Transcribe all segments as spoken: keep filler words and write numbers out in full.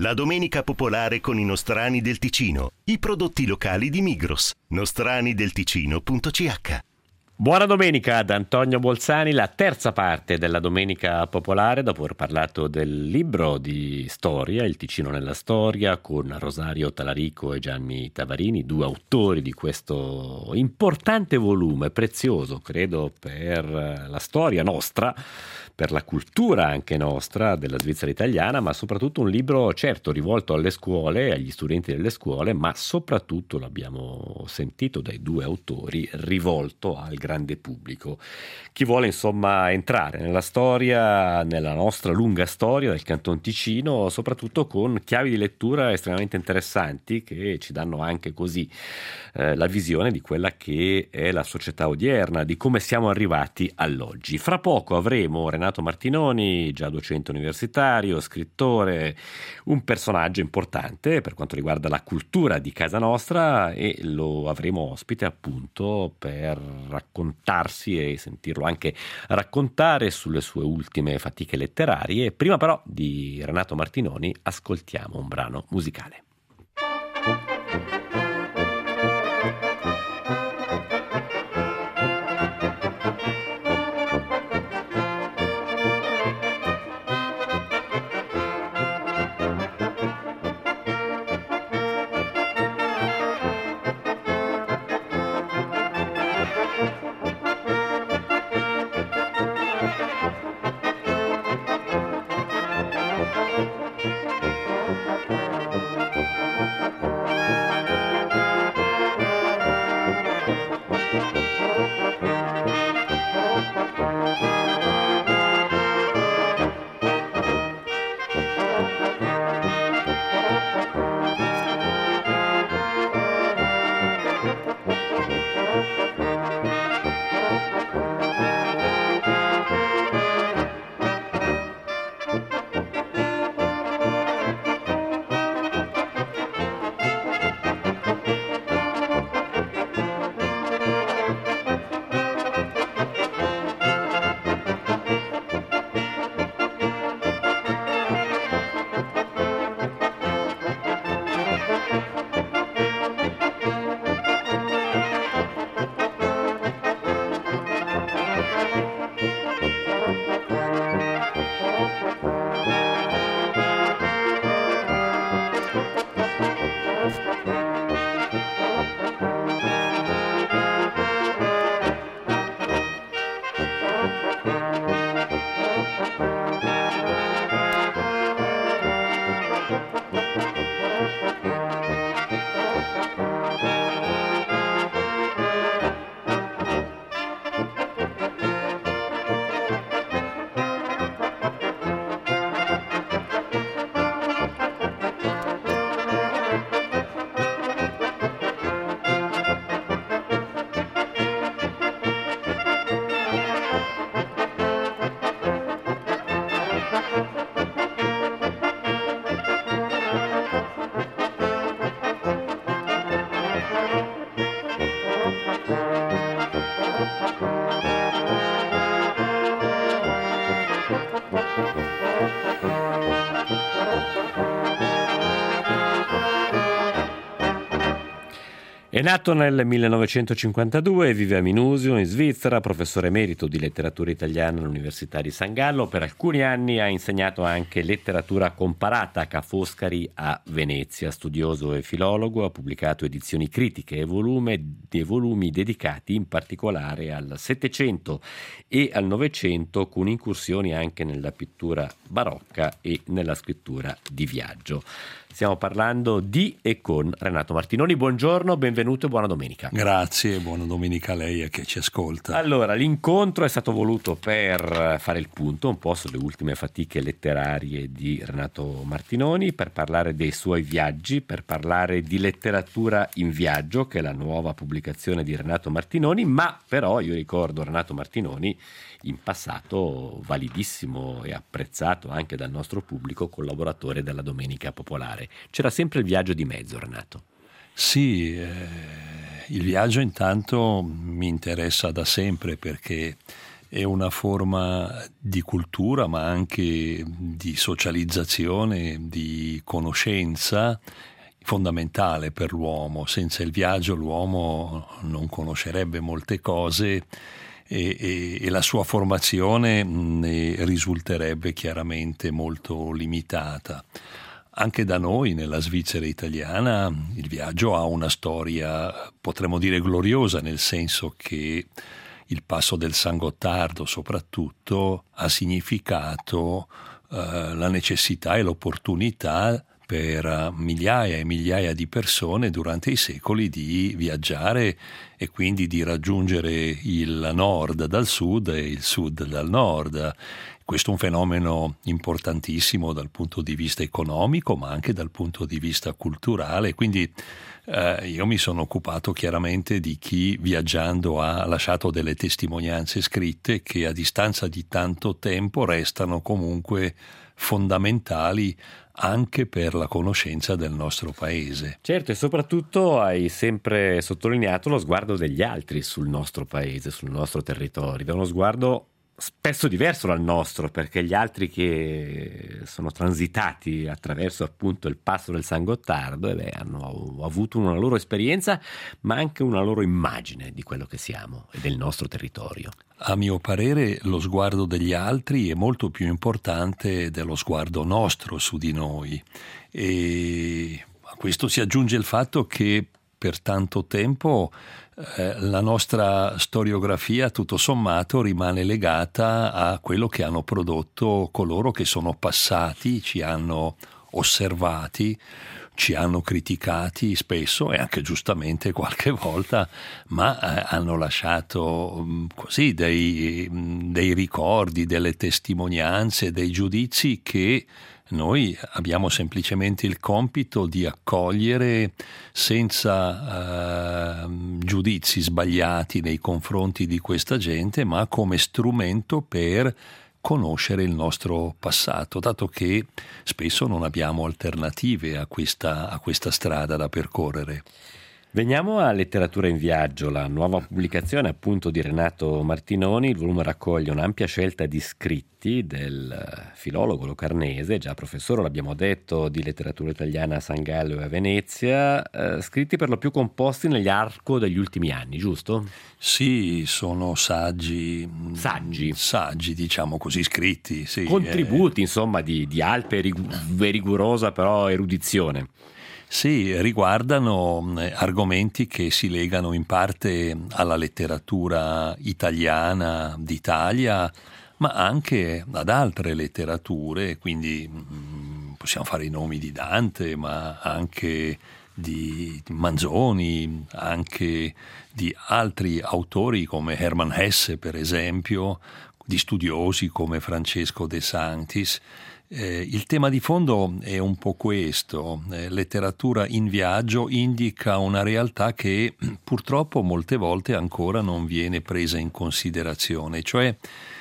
La domenica popolare con i nostrani del Ticino, i prodotti locali di Migros, nostranidelticino punto c h. Buona domenica ad Antonio Bolzani, la terza parte della Domenica Popolare, dopo aver parlato del libro di storia, Il Ticino nella storia, con Rosario Talarico e Gianni Tavarini, due autori di questo importante volume, prezioso, credo, per la storia nostra, per la cultura anche nostra della Svizzera italiana, ma soprattutto un libro, certo, rivolto alle scuole, agli studenti delle scuole, ma soprattutto, l'abbiamo sentito dai due autori, rivolto al grande pubblico. Chi vuole insomma entrare nella storia, nella nostra lunga storia del Canton Ticino, soprattutto con chiavi di lettura estremamente interessanti che ci danno anche così eh, la visione di quella che è la società odierna, di come siamo arrivati all'oggi. Fra poco avremo Renato Martinoni, già docente universitario, scrittore, un personaggio importante per quanto riguarda la cultura di casa nostra, e lo avremo ospite appunto per raccontarsi e sentirlo anche raccontare sulle sue ultime fatiche letterarie. Prima però di Renato Martinoni ascoltiamo un brano musicale. È nato nel millenovecentocinquantadue e vive a Minusio, in Svizzera, professore emerito di letteratura italiana all'Università di San Gallo. Per alcuni anni ha insegnato anche letteratura comparata a Ca' Foscari a Venezia. Studioso e filologo, ha pubblicato edizioni critiche e, volume, e volumi dedicati in particolare al Settecento e al Novecento, con incursioni anche nella pittura barocca e nella scrittura di viaggio. Stiamo parlando di e con Renato Martinoni. Buongiorno, benvenuto e buona domenica. Grazie, buona domenica a lei e a chi ci ascolta. Allora, l'incontro è stato voluto per fare il punto un po' sulle ultime fatiche letterarie di Renato Martinoni, per parlare dei suoi viaggi, per parlare di letteratura in viaggio, che è la nuova pubblicazione di Renato Martinoni, ma però io ricordo Renato Martinoni in passato validissimo e apprezzato anche dal nostro pubblico, collaboratore della Domenica Popolare. C'era sempre il viaggio di mezzo, Renato. Sì, eh, il viaggio intanto mi interessa da sempre perché è una forma di cultura, ma anche di socializzazione, di conoscenza fondamentale per l'uomo. Senza il viaggio l'uomo non conoscerebbe molte cose e, e, e la sua formazione ne risulterebbe chiaramente molto limitata. Anche da noi, nella Svizzera italiana, il viaggio ha una storia, potremmo dire, gloriosa, nel senso che il passo del San Gottardo soprattutto ha significato eh, la necessità e l'opportunità per migliaia e migliaia di persone durante i secoli di viaggiare e quindi di raggiungere il nord dal sud e il sud dal nord. Questo è un fenomeno importantissimo dal punto di vista economico, ma anche dal punto di vista culturale. Quindi eh, io mi sono occupato chiaramente di chi viaggiando ha lasciato delle testimonianze scritte che a distanza di tanto tempo restano comunque fondamentali anche per la conoscenza del nostro paese. Certo, e soprattutto hai sempre sottolineato lo sguardo degli altri sul nostro paese, sul nostro territorio. È uno sguardo spesso diverso dal nostro, perché gli altri che sono transitati attraverso appunto il passo del San Gottardo eh beh, hanno avuto una loro esperienza, ma anche una loro immagine di quello che siamo e del nostro territorio. A mio parere lo sguardo degli altri è molto più importante dello sguardo nostro su di noi, e a questo si aggiunge il fatto che per tanto tempo eh, la nostra storiografia tutto sommato rimane legata a quello che hanno prodotto coloro che sono passati, ci hanno osservati, ci hanno criticati spesso e anche giustamente qualche volta, ma eh, hanno lasciato mh, così dei, mh, dei ricordi, delle testimonianze, dei giudizi che noi abbiamo semplicemente il compito di accogliere senza eh, giudizi sbagliati nei confronti di questa gente, ma come strumento per conoscere il nostro passato, dato che spesso non abbiamo alternative a questa, a questa strada da percorrere. Veniamo a Letteratura in Viaggio, la nuova pubblicazione appunto di Renato Martinoni. Il volume raccoglie un'ampia scelta di scritti del filologo locarnese, già professore, l'abbiamo detto, di letteratura italiana a San Gallo e a Venezia, eh, scritti per lo più composti negli arco degli ultimi anni, giusto? Sì, sono saggi, saggi, saggi diciamo così, scritti. Sì, contributi eh. insomma di, di alta e rigorosa però erudizione. Sì, riguardano argomenti che si legano in parte alla letteratura italiana d'Italia, ma anche ad altre letterature, quindi mh, possiamo fare i nomi di Dante, ma anche di Manzoni, anche di altri autori come Hermann Hesse, per esempio, di studiosi come Francesco De Sanctis. Eh, il tema di fondo è un po' questo: eh, letteratura in viaggio indica una realtà che purtroppo molte volte ancora non viene presa in considerazione, cioè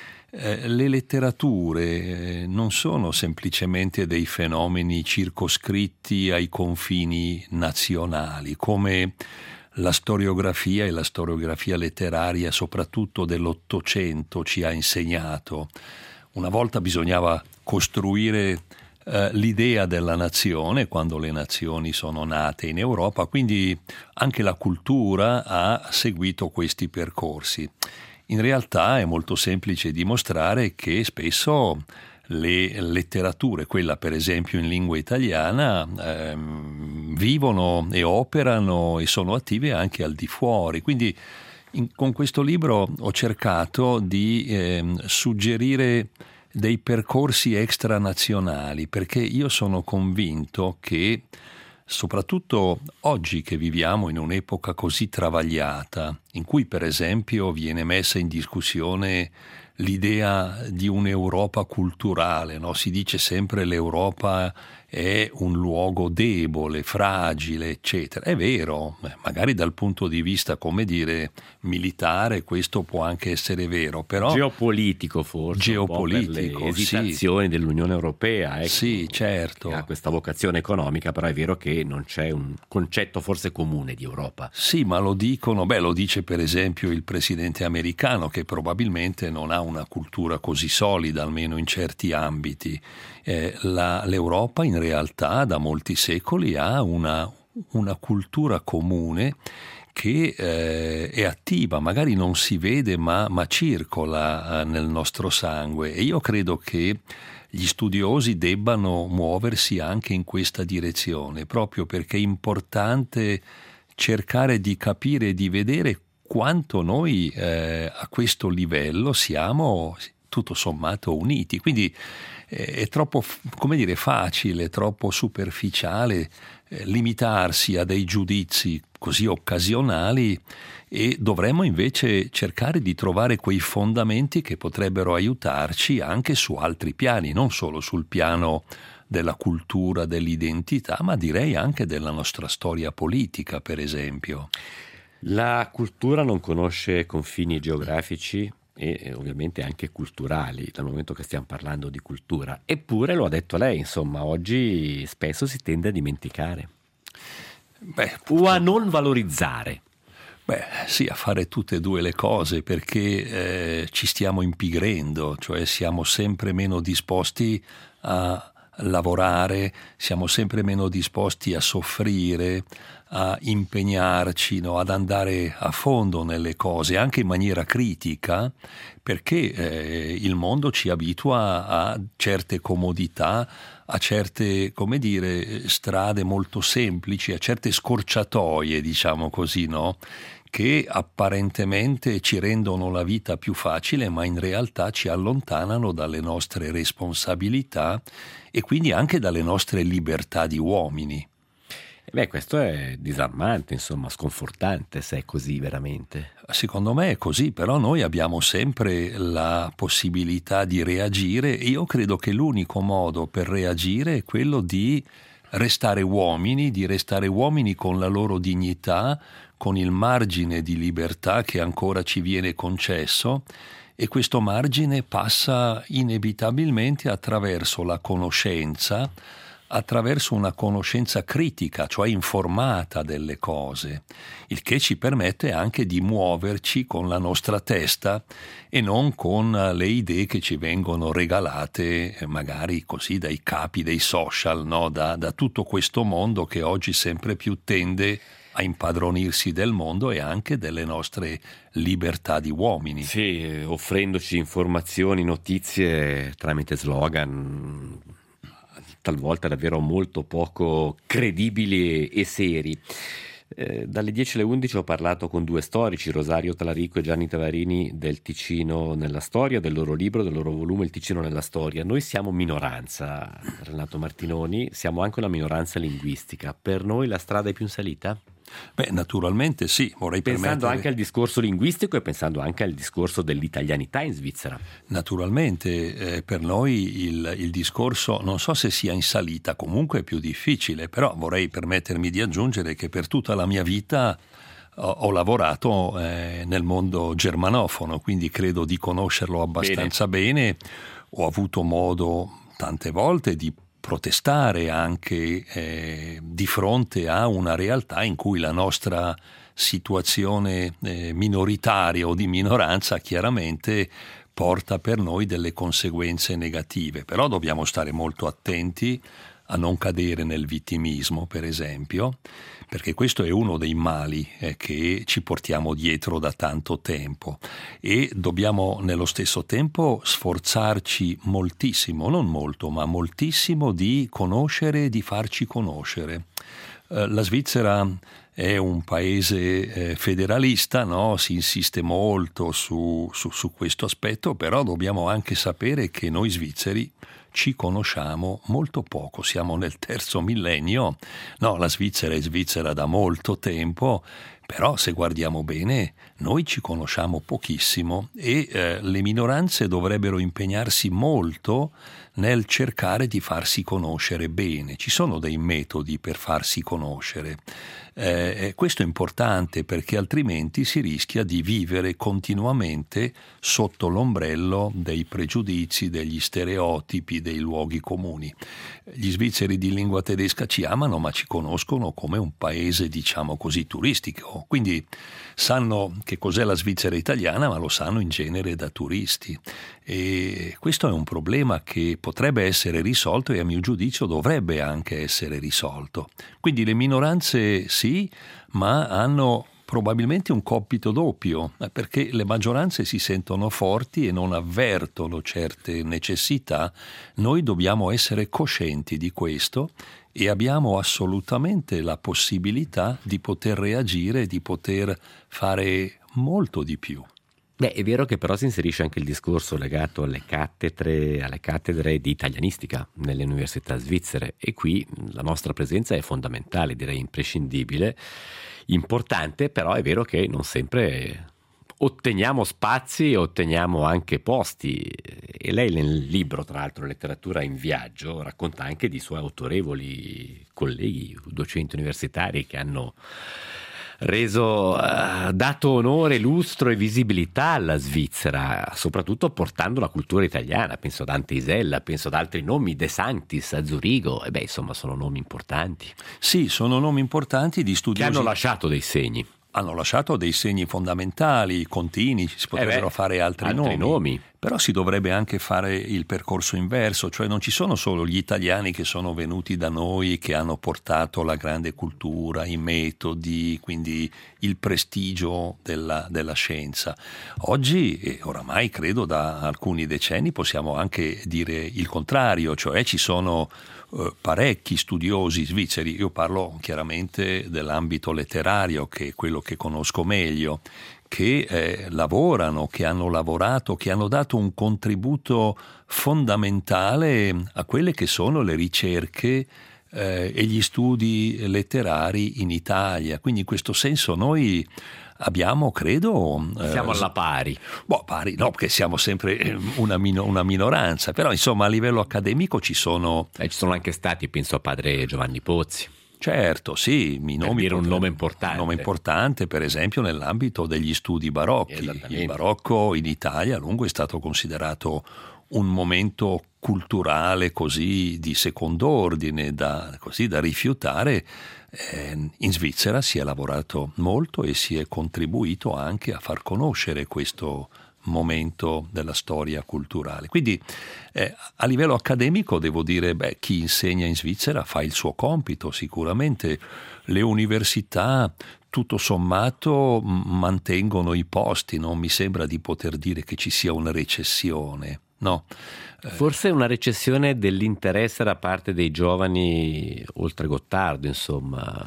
eh, le letterature eh, non sono semplicemente dei fenomeni circoscritti ai confini nazionali, come la storiografia e la storiografia letteraria soprattutto dell'Ottocento ci ha insegnato. Una volta bisognava costruire eh, l'idea della nazione quando le nazioni sono nate in Europa, quindi anche la cultura ha seguito questi percorsi. In realtà è molto semplice dimostrare che spesso le letterature, quella per esempio in lingua italiana, ehm, vivono e operano e sono attive anche al di fuori. Quindi in, con questo libro ho cercato di ehm, suggerire dei percorsi extranazionali, perché io sono convinto che soprattutto oggi che viviamo in un'epoca così travagliata, in cui per esempio viene messa in discussione l'idea di un'Europa culturale, no? Si dice sempre l'Europa è un luogo debole, fragile, eccetera. È vero, magari dal punto di vista, come dire, militare questo può anche essere vero, però geopolitico forse, geopolitico, un po' per le esitazioni sì. dell'Unione Europea, ecco, sì, certo, che ha questa vocazione economica, però è vero che non c'è un concetto forse comune di Europa. Sì, ma lo dicono, beh, lo dice dice per esempio il presidente americano, che probabilmente non ha una cultura così solida, almeno in certi ambiti. Eh, la, l'Europa in realtà da molti secoli ha una, una cultura comune che eh, è attiva, magari non si vede ma, ma circola eh, nel nostro sangue, e io credo che gli studiosi debbano muoversi anche in questa direzione, proprio perché è importante cercare di capire e di vedere quanto noi eh, a questo livello siamo tutto sommato uniti. Quindi eh, è troppo, come dire, facile, troppo superficiale eh, limitarsi a dei giudizi così occasionali, e dovremmo invece cercare di trovare quei fondamenti che potrebbero aiutarci anche su altri piani, non solo sul piano della cultura, dell'identità, ma direi anche della nostra storia politica, per esempio. La cultura non conosce confini geografici e ovviamente anche culturali, dal momento che stiamo parlando di cultura. Eppure, lo ha detto lei, insomma, oggi spesso si tende a dimenticare. Beh, o a non valorizzare. Beh, sì, a fare tutte e due le cose, perché eh, ci stiamo impigrendo, cioè siamo sempre meno disposti a lavorare, siamo sempre meno disposti a soffrire, a impegnarci, no? Ad andare a fondo nelle cose, anche in maniera critica, perché eh, il mondo ci abitua a certe comodità, a certe, come dire, strade molto semplici, a certe scorciatoie, diciamo così, no? Che apparentemente ci rendono la vita più facile, ma in realtà ci allontanano dalle nostre responsabilità e quindi anche dalle nostre libertà di uomini. Beh, questo è disarmante, insomma, sconfortante, se è così veramente. Secondo me è così, però noi abbiamo sempre la possibilità di reagire, e io credo che l'unico modo per reagire è quello di restare uomini, di restare uomini con la loro dignità, con il margine di libertà che ancora ci viene concesso, e questo margine passa inevitabilmente attraverso la conoscenza, attraverso una conoscenza critica, cioè informata delle cose, il che ci permette anche di muoverci con la nostra testa e non con le idee che ci vengono regalate magari così dai capi dei social, no? da, da tutto questo mondo che oggi sempre più tende a impadronirsi del mondo e anche delle nostre libertà di uomini. Sì, offrendoci informazioni, notizie tramite slogan talvolta davvero molto poco credibili e seri. Eh, dalle dieci alle undici ho parlato con due storici, Rosario Talarico e Gianni Tavarini, del Ticino nella storia, del loro libro, del loro volume Il Ticino nella storia. Noi siamo minoranza, Renato Martinoni, siamo anche una minoranza linguistica. Per noi la strada è più in salita? Beh, naturalmente sì, vorrei pensando permettere... anche al discorso linguistico e pensando anche al discorso dell'italianità in Svizzera. Naturalmente eh, per noi il, il discorso non so se sia in salita, comunque è più difficile, però vorrei permettermi di aggiungere che per tutta la mia vita ho, ho lavorato eh, nel mondo germanofono, quindi credo di conoscerlo abbastanza bene, bene. Ho avuto modo tante volte di protestare anche eh, di fronte a una realtà in cui la nostra situazione eh, minoritaria o di minoranza chiaramente porta per noi delle conseguenze negative, però dobbiamo stare molto attenti a non cadere nel vittimismo, per esempio, perché questo è uno dei mali eh, che ci portiamo dietro da tanto tempo, e dobbiamo nello stesso tempo sforzarci moltissimo, non molto, ma moltissimo, di conoscere e di farci conoscere. Eh, la Svizzera è un paese eh, federalista, no? Si insiste molto su, su, su questo aspetto, però dobbiamo anche sapere che noi svizzeri ci conosciamo molto poco, siamo nel terzo millennio, no, la Svizzera è Svizzera da molto tempo, però se guardiamo bene noi ci conosciamo pochissimo, e eh, le minoranze dovrebbero impegnarsi molto nel cercare di farsi conoscere bene. Ci sono dei metodi per farsi conoscere. Eh, questo è importante perché altrimenti si rischia di vivere continuamente sotto l'ombrello dei pregiudizi, degli stereotipi, dei luoghi comuni. Gli svizzeri di lingua tedesca ci amano, ma ci conoscono come un paese, diciamo così, turistico, sanno. Quindi sanno che cos'è la Svizzera italiana, ma lo sanno in genere da turisti. E questo è un problema che potrebbe essere risolto e a mio giudizio dovrebbe anche essere risolto. Quindi le minoranze sì, ma hanno probabilmente un compito doppio, perché le maggioranze si sentono forti e non avvertono certe necessità. Noi dobbiamo essere coscienti di questo e abbiamo assolutamente la possibilità di poter reagire, di poter fare molto di più. Beh, è vero che però si inserisce anche il discorso legato alle cattedre, alle cattedre di italianistica nelle università svizzere, e qui la nostra presenza è fondamentale, direi imprescindibile, importante, però è vero che non sempre otteniamo spazi, otteniamo anche posti, e lei nel libro, tra l'altro Letteratura in viaggio, racconta anche di suoi autorevoli colleghi, docenti universitari che hanno reso, uh, dato onore, lustro e visibilità alla Svizzera, soprattutto portando la cultura italiana. Penso a Dante Isella, penso ad altri nomi, De Sanctis a Zurigo, e beh, insomma, sono nomi importanti. Sì, sono nomi importanti di studiosi che hanno lasciato dei segni. Hanno lasciato dei segni fondamentali, continui, si potrebbero eh beh, fare altri, altri nomi. nomi. Però si dovrebbe anche fare il percorso inverso, cioè non ci sono solo gli italiani che sono venuti da noi, che hanno portato la grande cultura, i metodi, quindi il prestigio della, della scienza. Oggi, e oramai credo da alcuni decenni, possiamo anche dire il contrario, cioè ci sono eh, parecchi studiosi svizzeri. Io parlo chiaramente dell'ambito letterario, che è quello che conosco meglio, che eh, lavorano, che hanno lavorato, che hanno dato un contributo fondamentale a quelle che sono le ricerche eh, e gli studi letterari in Italia. Quindi in questo senso noi abbiamo, credo... Eh, siamo alla pari. Boh, pari, no, perché siamo sempre una, mino, una minoranza, però insomma a livello accademico ci sono... Eh, ci sono anche stati, penso a padre Giovanni Pozzi. Certo, sì, mi per nomi dire un nome importante. Un nome importante, per esempio, nell'ambito degli studi barocchi. Il barocco in Italia a lungo è stato considerato un momento culturale così di secondo ordine, da, così da rifiutare. Eh, in Svizzera si è lavorato molto e si è contribuito anche a far conoscere questo momento della storia culturale. Quindi eh, a livello accademico devo dire, beh, chi insegna in Svizzera fa il suo compito, sicuramente le università tutto sommato mantengono i posti, non mi sembra di poter dire che ci sia una recessione, no. Forse una recessione dell'interesse da parte dei giovani oltre Gottardo, insomma,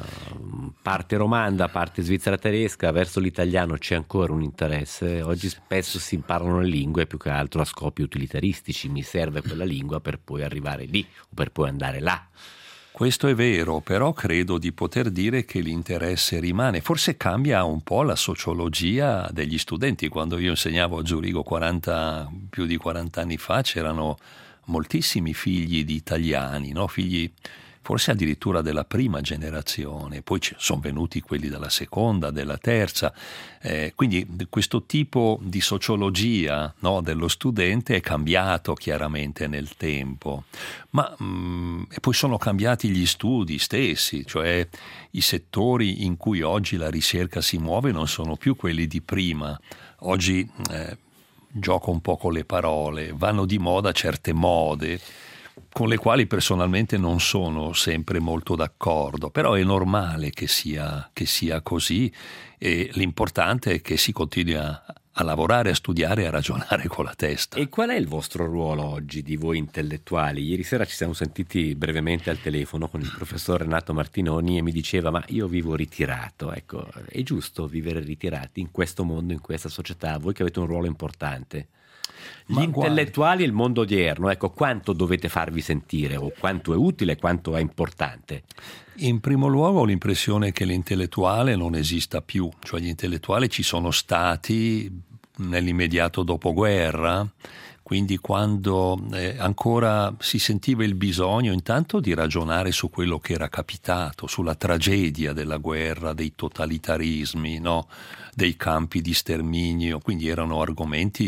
parte romanda, parte svizzera tedesca, verso l'italiano c'è ancora un interesse. Oggi spesso si imparano le lingue più che altro a scopi utilitaristici, mi serve quella lingua per poi arrivare lì o per poi andare là. Questo è vero, però credo di poter dire che l'interesse rimane. Forse cambia un po' la sociologia degli studenti. Quando io insegnavo a Zurigo quaranta, più di quaranta anni fa, c'erano moltissimi figli di italiani, no? Figli forse addirittura della prima generazione, poi sono venuti quelli della seconda, della terza, eh, quindi questo tipo di sociologia, no, dello studente è cambiato chiaramente nel tempo, ma mh, e poi sono cambiati gli studi stessi, cioè i settori in cui oggi la ricerca si muove non sono più quelli di prima. Oggi eh, gioco un po' con le parole, vanno di moda certe mode, con le quali personalmente non sono sempre molto d'accordo, però è normale che sia, che sia così, e l'importante è che si continui a, a lavorare, a studiare e a ragionare con la testa. E qual è il vostro ruolo oggi di voi intellettuali? Ieri sera ci siamo sentiti brevemente al telefono con il professor Renato Martinoni e mi diceva: ma io vivo ritirato. Ecco, è giusto vivere ritirati in questo mondo, in questa società? Voi che avete un ruolo importante. Gli Ma intellettuali e il mondo odierno, ecco, quanto dovete farvi sentire, o quanto è utile, quanto è importante? In primo luogo ho l'impressione che l'intellettuale non esista più, cioè gli intellettuali ci sono stati nell'immediato dopoguerra, quindi quando eh, ancora si sentiva il bisogno intanto di ragionare su quello che era capitato, sulla tragedia della guerra, dei totalitarismi, no? Dei campi di sterminio, quindi erano argomenti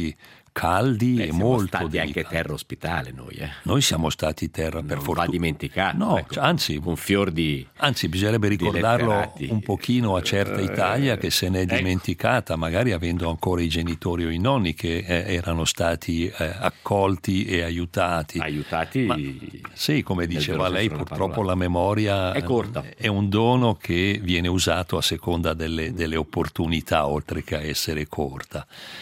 caldi Beh, e siamo molto stati delicati. anche terra ospitale noi, eh. Noi siamo stati terra per non fortuna. va dimenticato, No, ecco, cioè, anzi, un fior di anzi bisognerebbe di ricordarlo letterati. un pochino a certa Italia che se n'è Ecco. dimenticata, magari avendo ancora i genitori o i nonni che eh, erano stati eh, accolti e aiutati. aiutati Ma, sì, come nel diceva vero lei, senso della purtroppo parola. la memoria È corta. è un dono che viene usato a seconda delle, delle opportunità, oltre che a essere corta.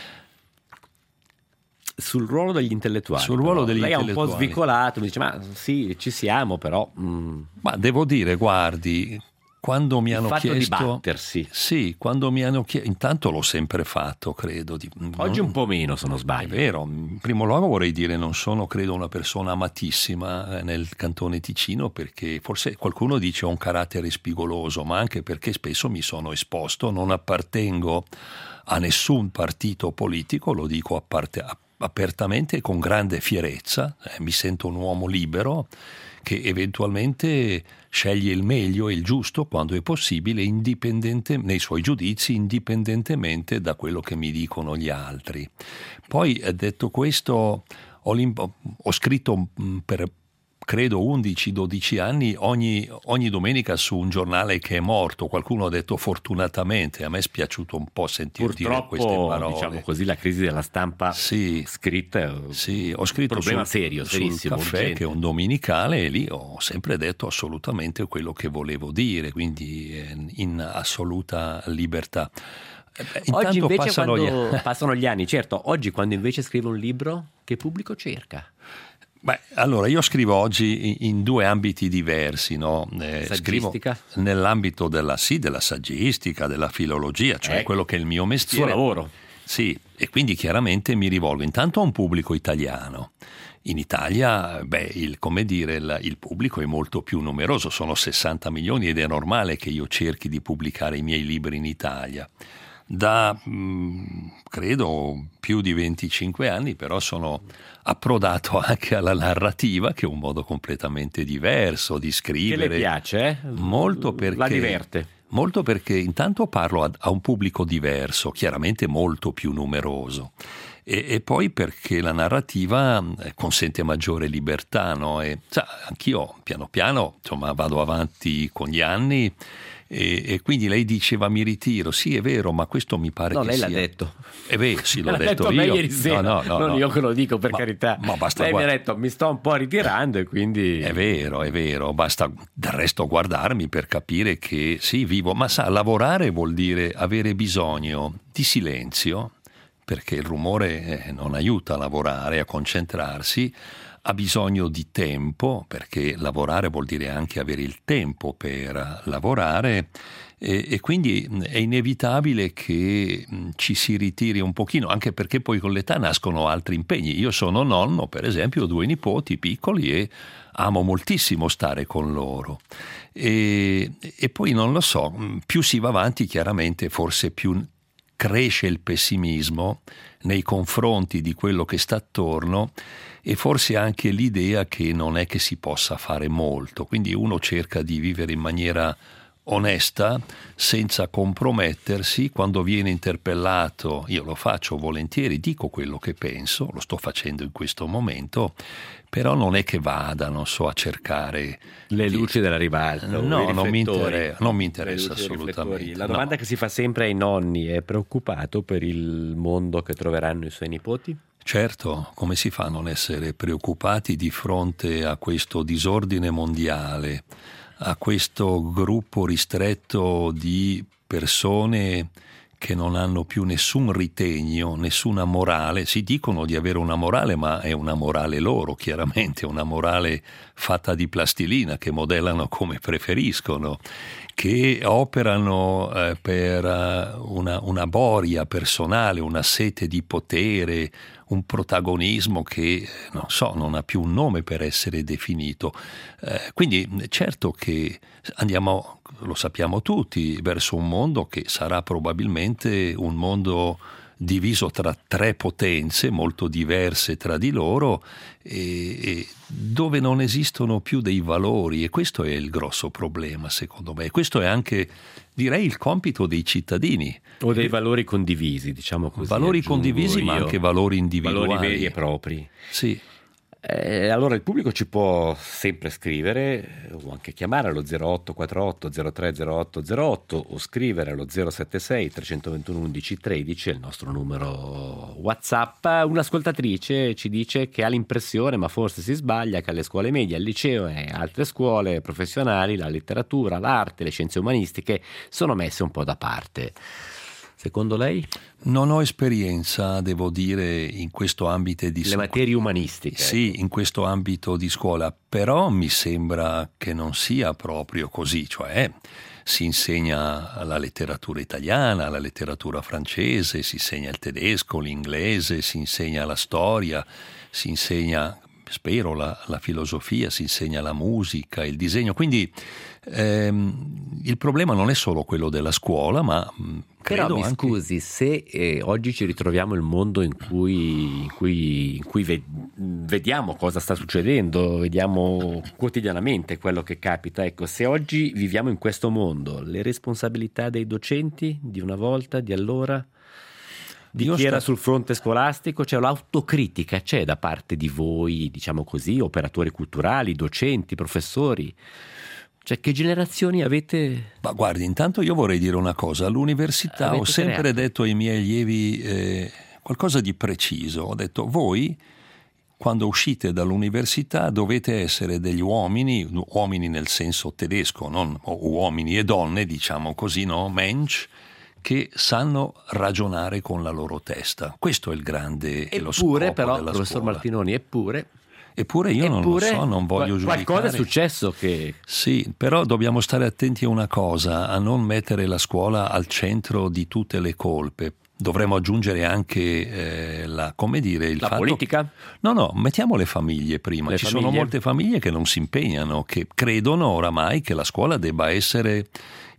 Sul ruolo degli intellettuali. Sul ruolo però. degli Lei è un po' intellettuali. svicolato, mi dice ma sì, ci siamo, però mm, Ma devo dire, guardi, quando mi il hanno fatto chiesto... di battersi. Sì, quando mi hanno chiesto... Intanto l'ho sempre fatto, credo. Di... Oggi non- un po' meno, se non È sbaglio. vero, in primo luogo vorrei dire non sono credo una persona amatissima eh, nel cantone Ticino, perché forse qualcuno dice ho un carattere spigoloso, ma anche perché spesso mi sono esposto, non appartengo a nessun partito politico, lo dico a parte- a- apertamente e con grande fierezza, eh, mi sento un uomo libero che eventualmente sceglie il meglio e il giusto quando è possibile, indipendente, nei suoi giudizi, indipendentemente da quello che mi dicono gli altri. Poi, eh, detto questo, ho, l'imp- ho scritto mh, per credo undici dodici anni ogni, ogni domenica su un giornale che è morto. Qualcuno ha detto fortunatamente, a me è spiaciuto un po' sentir dire queste Purtroppo, parole. diciamo così, la crisi della stampa Sì. scritta è un Sì, ho scritto problema sul, serio, sul serissimo, Caffè, urgente. che è un domenicale, e lì ho sempre detto assolutamente quello che volevo dire, quindi eh, in assoluta libertà. Eh, beh, Oggi intanto invece passano quando gli... passano gli anni, certo, oggi quando invece scrive un libro, che pubblico cerca? Beh, allora io scrivo oggi in, in due ambiti diversi, no? Eh, scrivo Saggistica? nell'ambito della, sì, della saggistica, della filologia, cioè Ecco. quello che è il mio Il mestiere. suo lavoro. Sì, e quindi chiaramente mi rivolgo intanto a un pubblico italiano. In Italia, beh, il, come dire, il, il pubblico è molto più numeroso, sono sessanta milioni ed è normale che io cerchi di pubblicare i miei libri in Italia. Da, mh, credo, più di venticinque anni, però sono approdato anche alla narrativa, che è un modo completamente diverso di Che scrivere. le piace, eh? Molto perché... La diverte. Molto perché intanto parlo a, a un pubblico diverso, chiaramente molto più numeroso, e, e poi perché la narrativa eh, consente maggiore libertà, no? E, sa, anch'io piano piano insomma, vado avanti con gli anni e, e quindi lei diceva mi ritiro, sì è vero, ma questo mi pare No, che lei sia... l'ha detto. Eh beh, sì, l'ho L'ha detto, detto a me io. ieri sera, No, no, no, non no. io che lo dico, per Ma- carità. ma basta Lei mi ha guarda- detto mi sto un po' ritirando e quindi... È vero, è vero, basta del resto guardarmi per capire che sì, vivo, ma sa, lavorare vuol dire avere bisogno di silenzio, perché il rumore eh, non aiuta a lavorare, a concentrarsi, ha bisogno di tempo, perché lavorare vuol dire anche avere il tempo per lavorare, e, e quindi mh, è inevitabile che mh, ci si ritiri un pochino, anche perché poi con l'età nascono altri impegni. Io sono nonno, per esempio, ho due nipoti piccoli e amo moltissimo stare con loro. E, e poi non lo so, mh, più si va avanti chiaramente forse più cresce il pessimismo nei confronti di quello che sta attorno, e forse anche l'idea che non è che si possa fare molto, quindi uno cerca di vivere in maniera onesta, senza compromettersi. Quando viene interpellato, io lo faccio volentieri, dico quello che penso, lo sto facendo in questo momento, però non è che vada, non so, a cercare Le di- luci della ribalta. o No, i non mi riflettori. interessa, non mi Le interessa luci dei riflettori. assolutamente. La no. domanda che si fa sempre ai nonni è: preoccupato per il mondo che troveranno i suoi nipoti? Certo, come si fa a non essere preoccupati di fronte a questo disordine mondiale, a questo gruppo ristretto di persone che non hanno più nessun ritegno, nessuna morale? Si dicono di avere una morale, ma è una morale loro, chiaramente, una morale fatta di plastilina, che modellano come preferiscono, che operano eh, per uh, una, una boria personale, una sete di potere, un protagonismo che, non so, non ha più un nome per essere definito. Eh, quindi certo che andiamo, lo sappiamo tutti, verso un mondo che sarà probabilmente un mondo diviso tra tre potenze molto diverse tra di loro e, e dove non esistono più dei valori, e questo è il grosso problema secondo me. Questo è anche, direi, il compito dei cittadini. O dei valori condivisi, diciamo così. Valori condivisi, io. Ma anche valori individuali. Valori veri e propri. Sì. Eh, allora il pubblico ci può sempre scrivere o anche chiamare allo zero otto quattro otto zero tre zero otto zero otto o scrivere allo zero sette sei tre due uno undici tredici, è il nostro numero WhatsApp. Un'ascoltatrice ci dice che ha l'impressione, ma forse si sbaglia, che alle scuole medie, al liceo e altre scuole professionali la letteratura, l'arte, le scienze umanistiche sono messe un po' da parte. Secondo lei? Non ho esperienza, devo dire, in questo ambito di le materie umanistiche. Sì, ecco. In questo ambito di scuola, però mi sembra che non sia proprio così, cioè si insegna la letteratura italiana, la letteratura francese, si insegna il tedesco, l'inglese, si insegna la storia, si insegna, spero, la, la filosofia, si insegna la musica, il disegno, quindi ehm, il problema non è solo quello della scuola, ma mh, credo Però mi anche... scusi, se eh, oggi ci ritroviamo il mondo in cui, in cui, in cui ve- vediamo cosa sta succedendo, vediamo quotidianamente quello che capita, ecco, se oggi viviamo in questo mondo, le responsabilità dei docenti di una volta, di allora, di Io chi sta... era sul fronte scolastico, cioè l'autocritica c'è da parte di voi, diciamo così, operatori culturali, docenti, professori? Cioè, che generazioni avete? Ma guardi, intanto io vorrei dire una cosa. All'università avete ho sempre creato? detto ai miei allievi eh, qualcosa di preciso. Ho detto, voi, quando uscite dall'università, dovete essere degli uomini, uomini nel senso tedesco, non uomini e donne, diciamo così, no? Mensch, che sanno ragionare con la loro testa. Questo è il grande e lo scopo Eppure, però, della professor scuola. Martinoni, eppure... Eppure io Eppure, non lo so, non voglio giudicare. Qualcosa è successo che... Sì, però dobbiamo stare attenti a una cosa, a non mettere la scuola al centro di tutte le colpe. Dovremmo aggiungere anche eh, la, come dire, il La fatto... politica? No, no, mettiamo le famiglie prima. Le Ci famiglie? sono molte famiglie che non si impegnano, che credono oramai che la scuola debba essere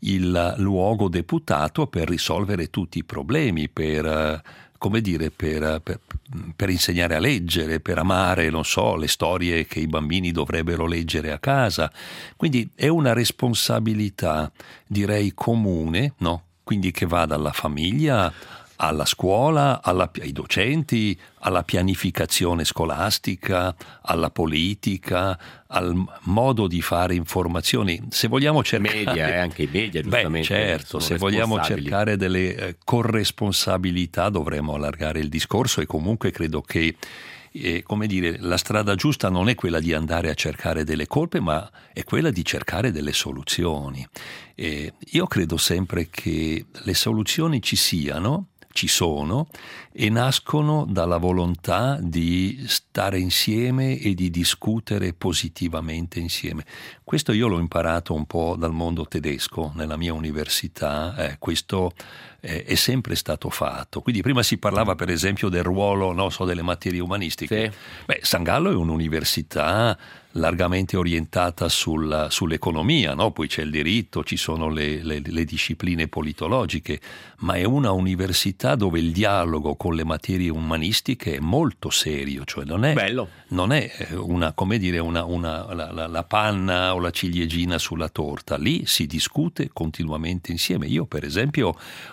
il luogo deputato per risolvere tutti i problemi, per... come dire, per, per, per insegnare a leggere, per amare, non so, le storie che i bambini dovrebbero leggere a casa. Quindi è una responsabilità, direi, comune, no? Quindi che va dalla famiglia alla scuola, alla, ai docenti, alla pianificazione scolastica, alla politica, al modo di fare informazioni. Se vogliamo cercare... Media, eh, anche i media, giustamente. Beh, certo, se vogliamo cercare delle eh, corresponsabilità dovremmo allargare il discorso, e comunque credo che eh, come dire, la strada giusta non è quella di andare a cercare delle colpe, ma è quella di cercare delle soluzioni. Eh, io credo sempre che le soluzioni ci siano, ci sono, e nascono dalla volontà di stare insieme e di discutere positivamente insieme. Questo io l'ho imparato un po' dal mondo tedesco nella mia università, eh, questo eh, è sempre stato fatto. Quindi prima si parlava per esempio del ruolo, non so, delle materie umanistiche. Sì. Beh, San Gallo è un'università largamente orientata sul, sull'economia, no? Poi c'è il diritto, ci sono le, le, le discipline politologiche, ma è una università dove il dialogo con le materie umanistiche è molto serio, cioè non è, Bello. non è una, come dire, una, una, la, la, la panna o la ciliegina sulla torta, lì si discute continuamente insieme. Io per esempio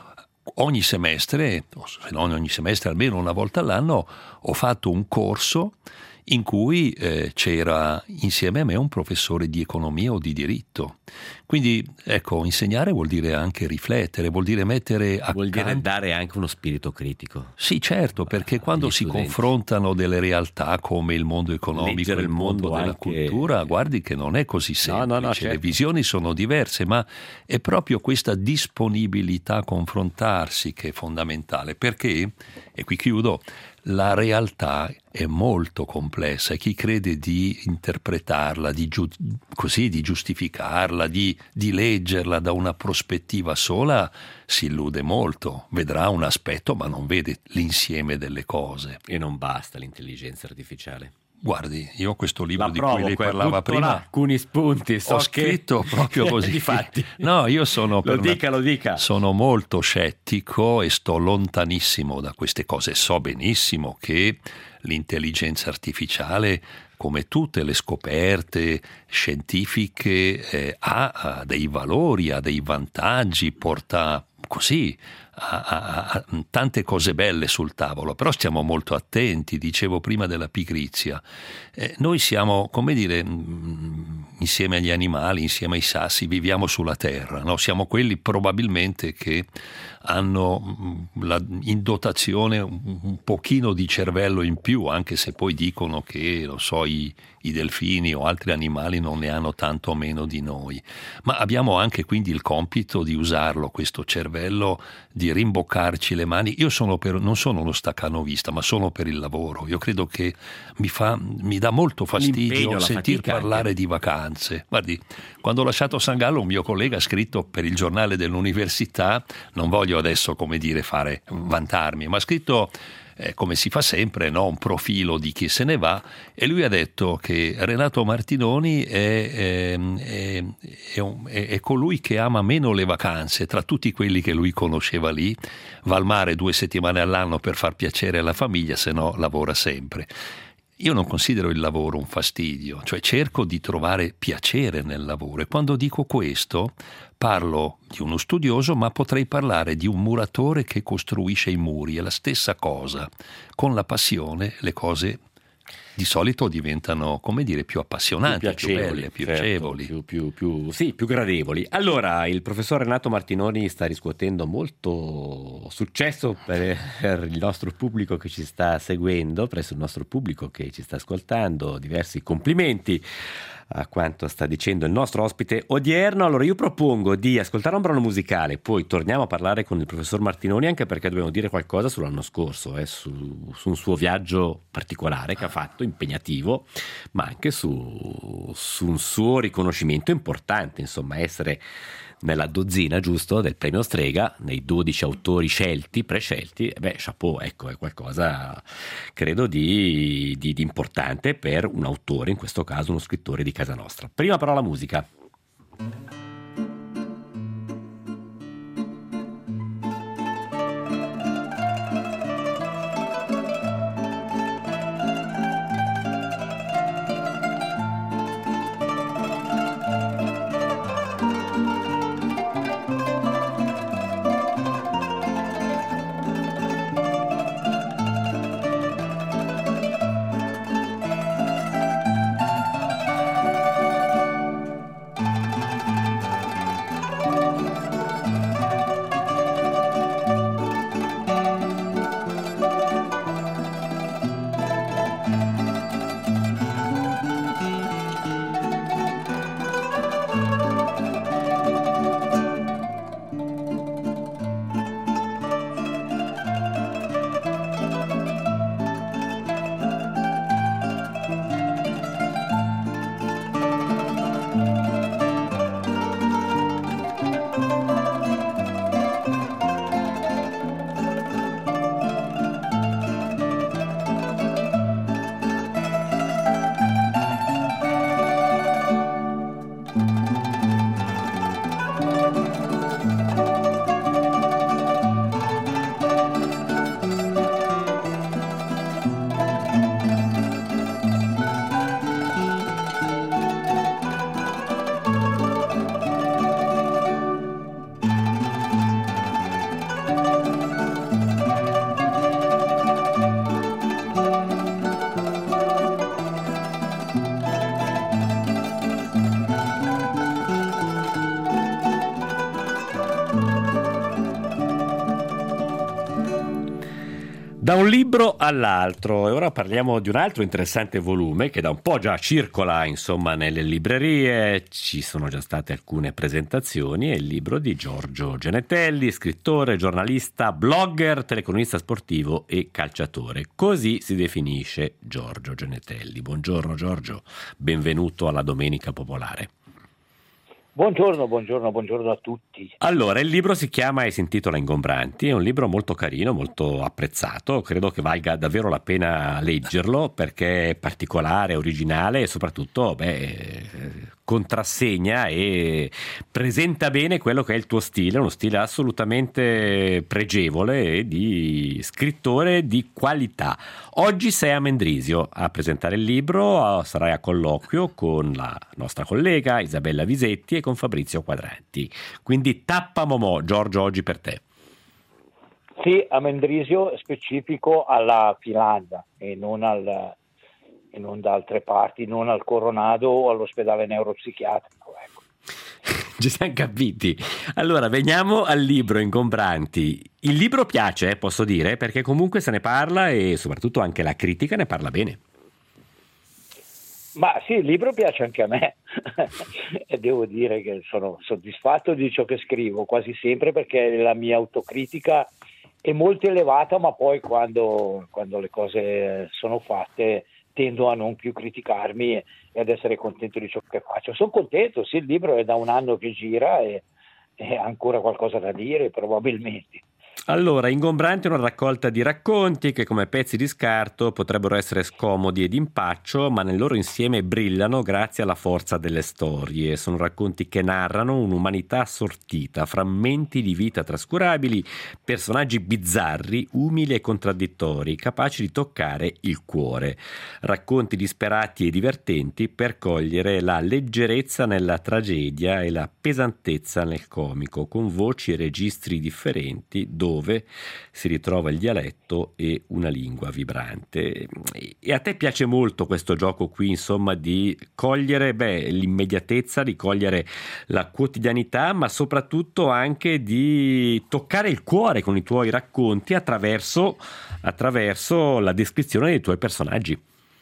ogni semestre, se non ogni semestre, almeno una volta all'anno, ho fatto un corso in cui eh, c'era insieme a me un professore di economia o di diritto. Quindi, ecco, insegnare vuol dire anche riflettere, vuol dire mettere a Vuol dire campo... dare anche uno spirito critico. Sì, certo, perché quando si studenti. confrontano delle realtà come il mondo economico, Leggere il il mondo, mondo della anche... cultura, guardi che non è così semplice, No, no, no, certo. Le visioni sono diverse, ma è proprio questa disponibilità a confrontarsi che è fondamentale, perché, e qui chiudo, la realtà è molto complessa e chi crede di interpretarla, di, giu- così, di giustificarla, di, di leggerla da una prospettiva sola si illude molto, vedrà un aspetto ma non vede l'insieme delle cose. E non basta l'intelligenza artificiale. Guardi, io questo libro La di provo, cui lei que- parlava butto prima, là alcuni spunti, so ho che- scritto proprio così. Difatti. No, io sono per Lo una- dica, lo dica. sono molto scettico e sto lontanissimo da queste cose. So benissimo che l'intelligenza artificiale, come tutte le scoperte scientifiche, eh, ha, ha dei valori, ha dei vantaggi, porta così a, a- a tante cose belle sul tavolo, però stiamo molto attenti. Dicevo prima della pigrizia, eh, noi siamo, come dire, mh, insieme agli animali, insieme ai sassi, viviamo sulla terra, no? Siamo quelli probabilmente che hanno mh, la, in dotazione un, un pochino di cervello in più, anche se poi dicono che, lo so, i, i delfini o altri animali non ne hanno tanto o meno di noi, ma abbiamo anche quindi il compito di usarlo, questo cervello, di rimboccarci le mani. Io sono per, non sono uno staccanovista, ma sono per il lavoro. Io credo che mi, fa, mi dà molto L'impegno, fastidio la sentir fatica parlare anche. di vacanze. Guardi, quando ho lasciato San Gallo, un mio collega ha scritto per il giornale dell'università, non voglio adesso, come dire, fare vantarmi, ma ha scritto, eh, come si fa sempre, no, un profilo di chi se ne va, e lui ha detto che Renato Martinoni è, è, è, è, un- è- è colui che ama meno le vacanze tra tutti quelli che lui conosceva lì. Va al mare due settimane all'anno per far piacere alla famiglia, se no lavora sempre. Io non considero il lavoro un fastidio, cioè cerco di trovare piacere nel lavoro, e quando dico questo parlo di uno studioso, ma potrei parlare di un muratore che costruisce i muri. È la stessa cosa. Con la passione le cose di solito diventano, come dire, più appassionanti, più, belle, più certo, piacevoli. più, più, più- sì, più gradevoli. Allora, il professor Renato Martinoni sta riscuotendo molto successo per, per il nostro pubblico che ci sta seguendo, presso il nostro pubblico che ci sta ascoltando. Diversi complimenti a quanto sta dicendo il nostro ospite odierno. Allora io propongo di ascoltare un brano musicale, poi torniamo a parlare con il professor Martinoni, anche perché dobbiamo dire qualcosa sull'anno scorso, eh, su, su un suo viaggio particolare che ha fatto, impegnativo, ma anche su, su un suo riconoscimento importante, insomma, essere nella dozzina, giusto, del premio Strega, nei dodici autori scelti, prescelti. Eh beh, chapeau, ecco, è qualcosa, credo, di, di, di importante per un autore, in questo caso uno scrittore di casa nostra. Prima però la musica. Da un libro all'altro, e ora parliamo di un altro interessante volume che da un po' già circola, insomma, nelle librerie, ci sono già state alcune presentazioni. È il libro di Giorgio Genetelli, scrittore, giornalista, blogger, telecronista sportivo e calciatore. Così si definisce Giorgio Genetelli. Buongiorno Giorgio, benvenuto alla Domenica Popolare. Buongiorno, buongiorno, buongiorno a tutti. Allora, il libro si chiama e si intitola Ingombranti, è un libro molto carino, molto apprezzato, credo che valga davvero la pena leggerlo perché è particolare, originale e soprattutto beh, contrassegna e presenta bene quello che è il tuo stile, uno stile assolutamente pregevole e di scrittore di qualità. Oggi sei a Mendrisio a presentare il libro, sarai a colloquio con la nostra collega Isabella Visetti e con Fabrizio Quadranti. Quindi tappa momò, Giorgio, oggi per te. Sì, a Mendrisio specifico alla Finlandia e non, al, e non da altre parti, non al Coronado o all'ospedale neuropsichiatrico. Ecco. Ci siamo capiti. Allora, veniamo al libro Ingombranti. Il libro piace, posso dire, perché comunque se ne parla e soprattutto anche la critica ne parla bene. Ma sì, il libro piace anche a me e devo dire che sono soddisfatto di ciò che scrivo quasi sempre perché la mia autocritica è molto elevata, ma poi quando, quando le cose sono fatte tendo a non più criticarmi e, e ad essere contento di ciò che faccio. Sono contento, sì, il libro è da un anno che gira e ha ancora qualcosa da dire probabilmente. Allora, Ingombranti è una raccolta di racconti che come pezzi di scarto potrebbero essere scomodi ed impaccio, ma nel loro insieme brillano grazie alla forza delle storie. Sono racconti che narrano un'umanità assortita, frammenti di vita trascurabili, personaggi bizzarri, umili e contraddittori, capaci di toccare il cuore. Racconti disperati e divertenti per cogliere la leggerezza nella tragedia e la pesantezza nel comico, con voci e registri differenti, dove si ritrova il dialetto e una lingua vibrante. E a te piace molto questo gioco qui, insomma, di cogliere beh, l'immediatezza, di cogliere la quotidianità, ma soprattutto anche di toccare il cuore con i tuoi racconti attraverso, attraverso la descrizione dei tuoi personaggi.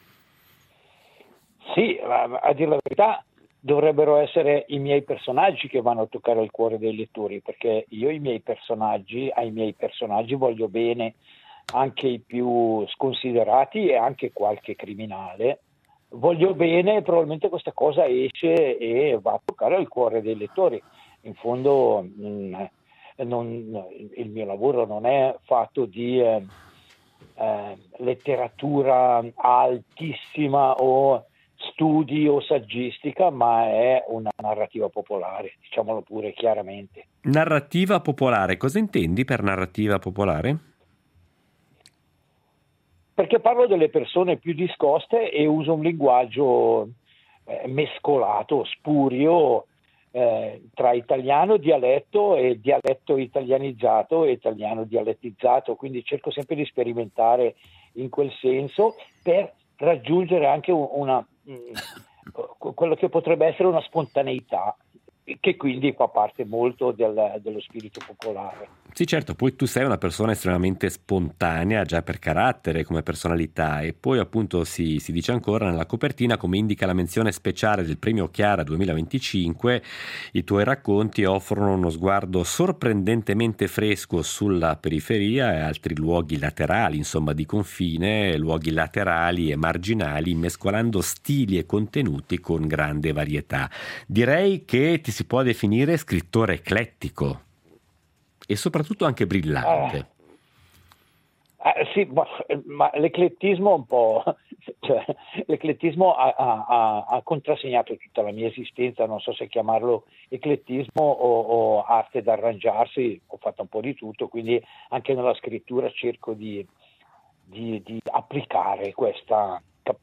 Sì, a dire la verità dovrebbero essere i miei personaggi che vanno a toccare il cuore dei lettori, perché io i miei personaggi, ai miei personaggi voglio bene, anche i più sconsiderati e anche qualche criminale, voglio bene e probabilmente questa cosa esce e va a toccare il cuore dei lettori. In fondo mh, non, il mio lavoro non è fatto di eh, eh, letteratura altissima o studi o saggistica, ma è una narrativa popolare, diciamolo pure chiaramente. Narrativa popolare, cosa intendi per narrativa popolare? Perché parlo delle persone più discoste e uso un linguaggio eh, mescolato, spurio, eh, tra italiano dialetto e dialetto italianizzato e italiano dialettizzato, quindi cerco sempre di sperimentare in quel senso per raggiungere anche una quello che potrebbe essere una spontaneità che quindi fa parte molto del, dello spirito popolare. Sì, certo, poi tu sei una persona estremamente spontanea già per carattere, come personalità, e poi appunto si, si dice ancora nella copertina, come indica la menzione speciale del premio Chiara duemilaventicinque, i tuoi racconti offrono uno sguardo sorprendentemente fresco sulla periferia e altri luoghi laterali, insomma di confine, luoghi laterali e marginali, mescolando stili e contenuti con grande varietà. Direi che ti si può definire scrittore eclettico e soprattutto anche brillante. Eh, eh, sì, ma, ma l'eclettismo un po', cioè, l'eclettismo ha, ha, ha contrassegnato tutta la mia esistenza, non so se chiamarlo eclettismo o, o arte d'arrangiarsi, ho fatto un po' di tutto, quindi anche nella scrittura cerco di, di, di applicare questa,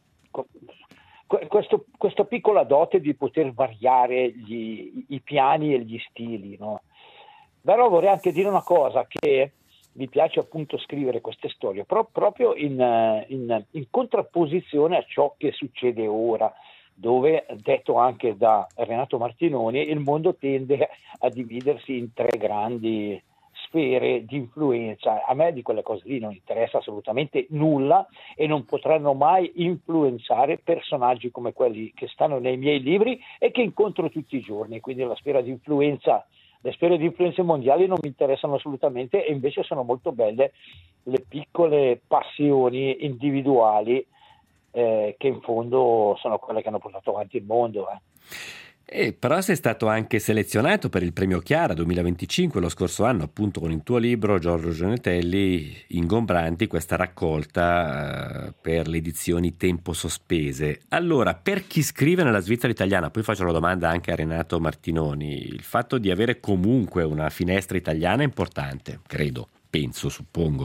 questo, questa piccola dote di poter variare gli, i piani e gli stili, no? Però vorrei anche dire una cosa, che mi piace appunto scrivere queste storie pro- proprio in, in, in contrapposizione a ciò che succede ora, dove, detto anche da Renato Martinoni, il mondo tende a dividersi in tre grandi sfere di influenza. A me di quelle cose lì non interessa assolutamente nulla e non potranno mai influenzare personaggi come quelli che stanno nei miei libri e che incontro tutti i giorni, quindi la sfera di influenza Le sfere di influenze mondiali non mi interessano assolutamente e invece sono molto belle le piccole passioni individuali eh, che in fondo sono quelle che hanno portato avanti il mondo. Eh. E però sei stato anche selezionato per il premio Chiara duemilaventicinque lo scorso anno, appunto con il tuo libro, Giorgio Genetelli, Ingombranti, questa raccolta eh, per le edizioni Tempo Sospese. Allora, per chi scrive nella Svizzera italiana, poi faccio la domanda anche a Renato Martinoni, il fatto di avere comunque una finestra italiana è importante, credo, penso, suppongo.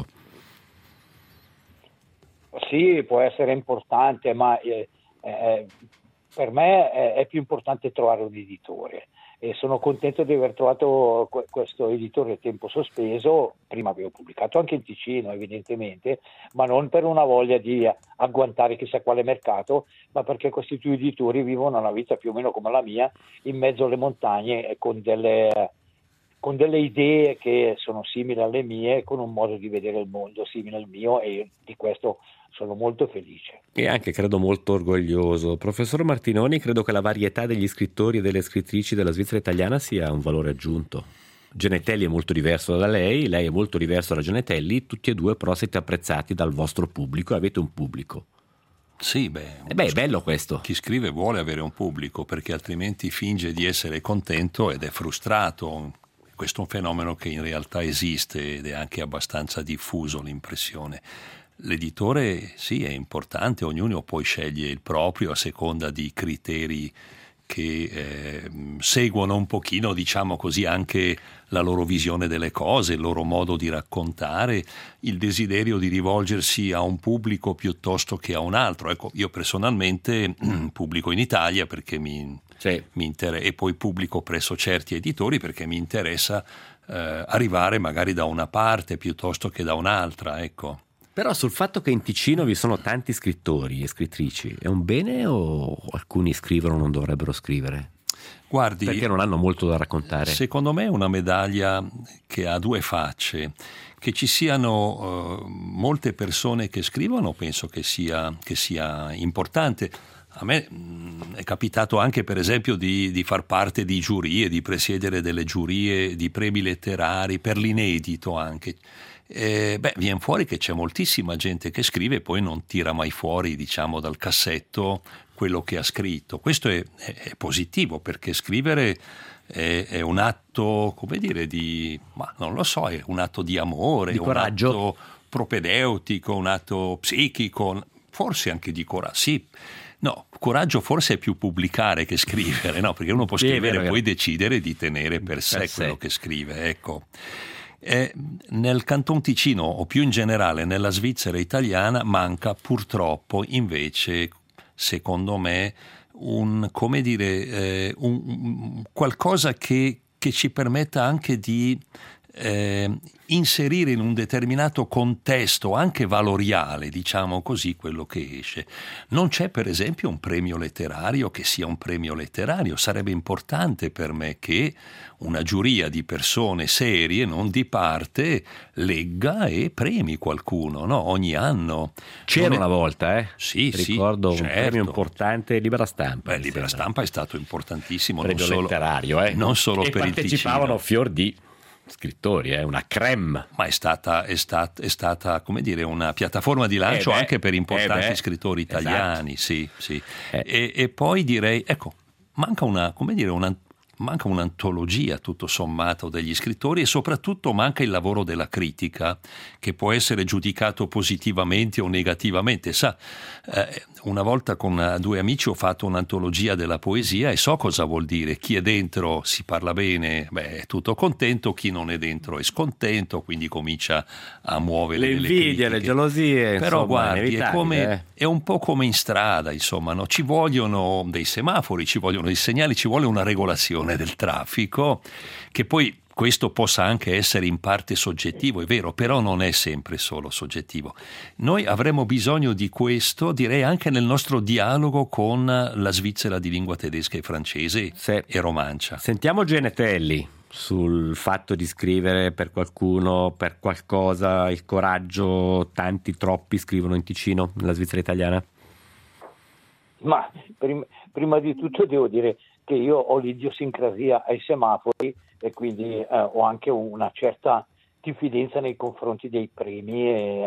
Sì, può essere importante, ma eh, eh, per me è, è più importante trovare un editore e sono contento di aver trovato que- questo editore a Tempo Sospeso. Prima avevo pubblicato anche in Ticino, evidentemente, ma non per una voglia di agguantare chissà quale mercato, ma perché questi due editori vivono una vita più o meno come la mia, in mezzo alle montagne e con delle... con delle idee che sono simili alle mie, con un modo di vedere il mondo simile al mio, e io di questo sono molto felice. E anche credo molto orgoglioso. Professor Martinoni, credo che la varietà degli scrittori e delle scrittrici della Svizzera italiana sia un valore aggiunto. Genetelli è molto diverso da lei, lei è molto diverso da Genetelli, tutti e due però siete apprezzati dal vostro pubblico e avete un pubblico. Sì, beh, E beh, è bello questo. Chi scrive vuole avere un pubblico, perché altrimenti finge di essere contento ed è frustrato. Questo è un fenomeno che in realtà esiste ed è anche abbastanza diffuso, l'impressione. L'editore sì, è importante, ognuno poi sceglie il proprio a seconda di criteri che eh, seguono un pochino, diciamo così, anche la loro visione delle cose, il loro modo di raccontare, il desiderio di rivolgersi a un pubblico piuttosto che a un altro. Ecco, io personalmente pubblico in Italia perché mi, sì. mi inter- e poi pubblico presso certi editori perché mi interessa eh, arrivare magari da una parte piuttosto che da un'altra, ecco. Però sul fatto che in Ticino vi sono tanti scrittori e scrittrici, è un bene o alcuni scrivono o non dovrebbero scrivere? Guardi, perché non hanno molto da raccontare? Secondo me è una medaglia che ha due facce. Che ci siano uh, molte persone che scrivono penso che sia, che sia importante. A me mh, è capitato anche per esempio di, di far parte di giurie, di presiedere delle giurie di premi letterari per l'inedito anche. Eh, beh, viene fuori che c'è moltissima gente che scrive e poi non tira mai fuori, diciamo, dal cassetto quello che ha scritto. Questo è, è, è positivo, perché scrivere è, è un atto, come dire, di, ma non lo so, è un atto di amore, di un coraggio, atto propedeutico, un atto psichico, forse anche di coraggio, sì. No, coraggio forse è più pubblicare che scrivere, no? Perché uno può scrivere e poi decidere di tenere per sé per quello sé. che scrive, ecco. Eh, nel Canton Ticino o più in generale nella Svizzera italiana manca purtroppo invece, secondo me, un, come dire, eh, un, un, qualcosa che, che ci permetta anche di eh, inserire in un determinato contesto anche valoriale, diciamo così, quello che esce. Non c'è per esempio un premio letterario che sia un premio letterario. Sarebbe importante per me che una giuria di persone serie, non di parte, legga e premi qualcuno, no? Ogni anno. C'era è... una volta, eh? Sì, ricordo sì, un certo. premio importante, Libera Stampa. Beh, Libera Stampa è stato importantissimo, premio non solo letterario, eh? non solo e per il Ticino. partecipavano fior di scrittori, eh? Una crème. Ma è stata, è stata, è stata, come dire, una piattaforma di lancio eh beh, anche per importanti eh beh, scrittori italiani, esatto. sì, sì. Eh. E, e poi direi, ecco, manca una, come dire, una manca un'antologia tutto sommato degli scrittori e soprattutto manca il lavoro della critica, che può essere giudicato positivamente o negativamente. Sa, eh, una volta con due amici ho fatto un'antologia della poesia e so cosa vuol dire: chi è dentro si parla bene, beh, è tutto contento, chi non è dentro è scontento, quindi comincia a muovere le invidie, le gelosie. Però insomma, guardi, è, come, eh. è un po' come in strada, insomma, no? Ci vogliono dei semafori, ci vogliono dei segnali, ci vuole una regolazione del traffico, che poi questo possa anche essere in parte soggettivo, è vero, però non è sempre solo soggettivo. Noi avremo bisogno di questo, direi, anche nel nostro dialogo con la Svizzera di lingua tedesca e francese sì. e romancia. Sentiamo Genetelli sul fatto di scrivere per qualcuno, per qualcosa, il coraggio. Tanti, troppi scrivono in Ticino, nella Svizzera italiana? Ma prima, prima di tutto devo dire che io ho l'idiosincrasia ai semafori e quindi eh, ho anche una certa diffidenza nei confronti dei premi e,